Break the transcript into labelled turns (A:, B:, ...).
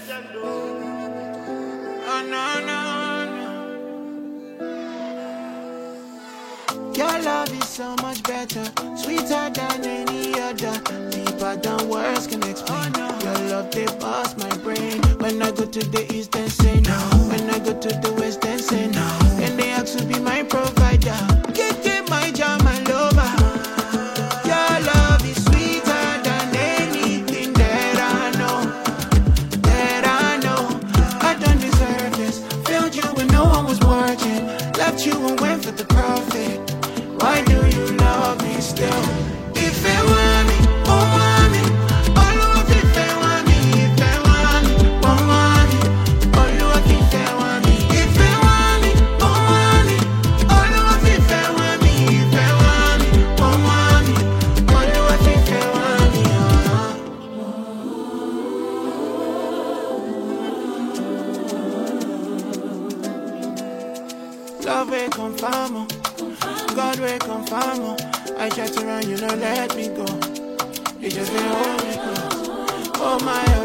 A: Oh, no, no, no. Your love is so much better, sweeter than any other, deeper than words can explain. Your love, they bust my brain. When I go to the east, then say no. When I go to the west, then say no. And they ask to be my provider. Get my jam, my lover. Your love is sweeter than anything that I know. That I know. I don't deserve this. Failed you when no one was watching. Left you and went for the profit. Why do you love me still? If it were me, oh mommy, all of it fair want me. If it were me, oh mommy, all of it fair want me. If it were me, oh mommy, all of it fair want me. If it were me, oh mommy, all of it fair want me. Love will confirm, God will confirm. I try to run, you don't let me go. You just say hold me close. Oh my